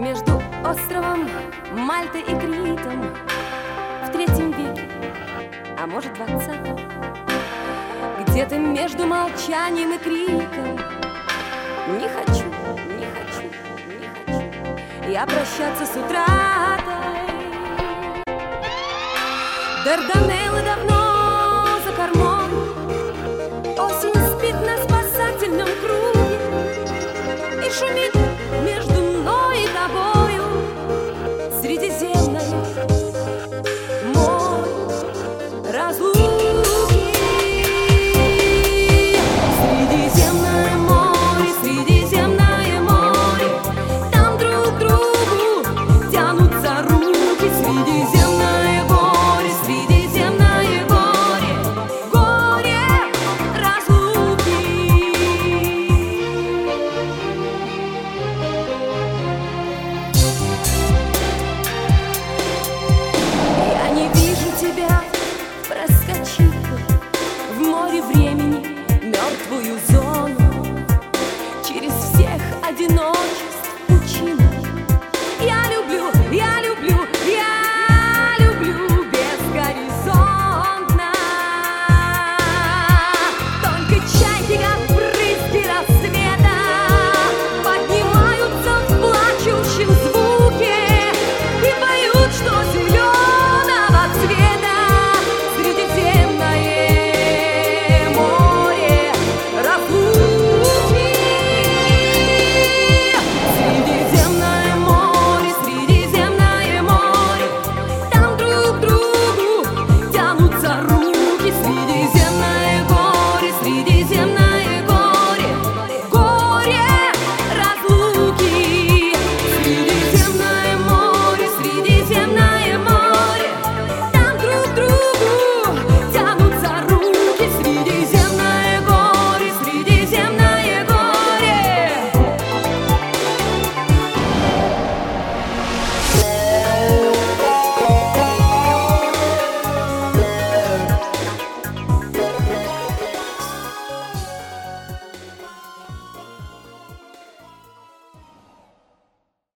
Между островом Мальты и Критом в третьем веке, а может 20-м, где-то между молчанием и криком. Не хочу, не хочу, не хочу я прощаться с утратой. Дарданеллы давно за кормой, осень спит на спасательном круге и шумит между мной и тобою Средиземное море разлуки. Средиземное море, Средиземное море, там друг другу тянутся руки. Средиземное горе, Средиземное горе, горе разлуки. Я не вижу тебя, проскочив